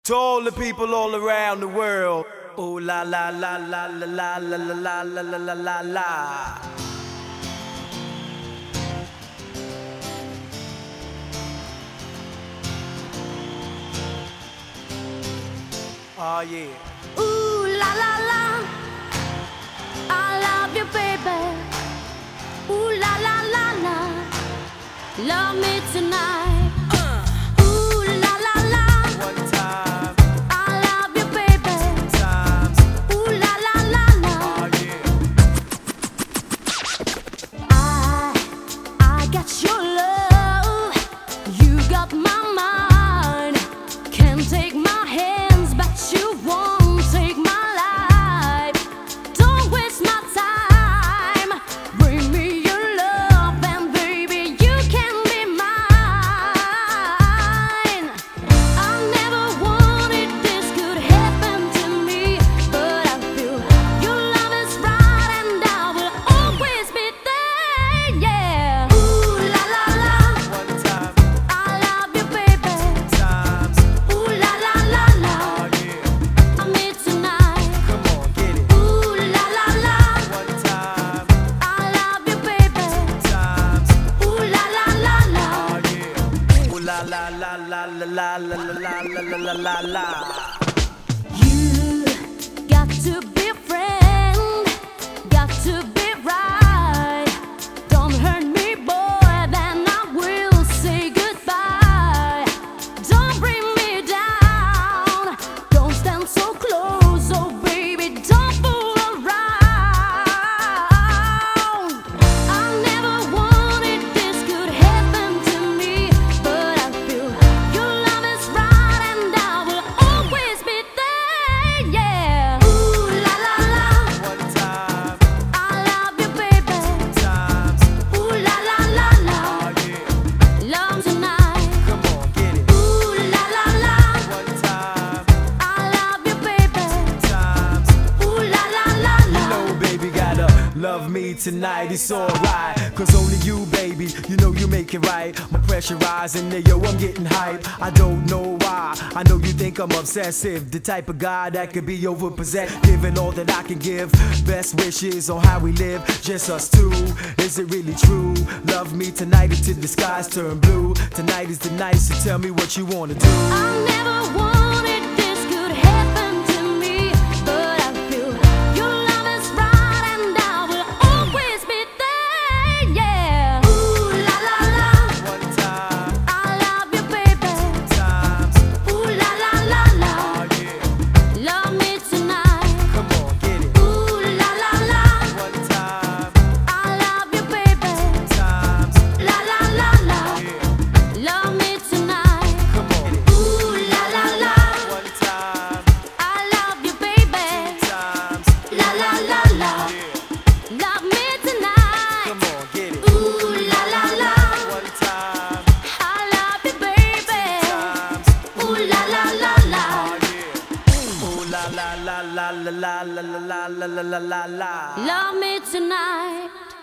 To all the people all around the world. Ooh la la la la la la la la la la la la la. Oh yeah. Ooh la la la, I love you, baby. Ooh la la la la, love me tonight. Ooh la la la, One time, I love you, baby. two times. Ooh la la la la, Oh yeah. I got your love, you got my mind. Can't take my hands, but you won't take my life. Don't waste my time. Bring me your love, and baby, you can be mine. I never wanted this could happen to me, but I feel your love is right, and I will always be there. Yeah. Ooh la la la, One time, I love you, baby. two times. Ooh la la la la, Oh yeah. love me tonight. Come on, get it. Ooh la la la, One time, I love you, baby. two times. Ooh la la la la, Oh yeah. Ooh la la la la la la la la la la la la. you got to be a friend, got to be right. Don't hurt me, boy, then I will say goodbye. Don't bring me down, don't stand so close, oh baby, don't fool around. I never wanted this could happen to me, but I feel your love is right, and I will always be there. Yeah. Ooh la la la, One time, I love you, baby. two times. Ooh la la la la, Oh yeah. love tonight. Come on, get it. Ooh la la la, One time, I love you, baby. two times. Ooh la la la la. No, baby, gotta love me tonight, it's alright. Cause only you, baby, you know you make it right. My pressure rising, there, yo, I'm getting hype. I don't know why, I know you think I'm obsessive. The type of guy that could be overpossessed, giving all that I can give. Best wishes on how we live, just us two. Is it really true? Love me tonight until the skies turn blue. Tonight is the night, so tell me what you wanna do. I never wanted this could happen to me, but I feel your love is right, and I will always be there. Yeah. Ooh la la la, One time, I love you, baby. two times. Ooh la la la la, Oh yeah. love me tonight. Come on, get it. Ooh la la la, One time, I love you, baby. two times. La la la la, Yeah. love me tonight. Come on, get it. Ooh la la la, One time, I love you, baby. times. La la la la, Yeah. love me tonight. Come on, get it. Ooh la la la, One time, I love you, baby. times. Ooh la la la la, Oh yeah. Ooh la la la la la la la la la la la la la. love me tonight.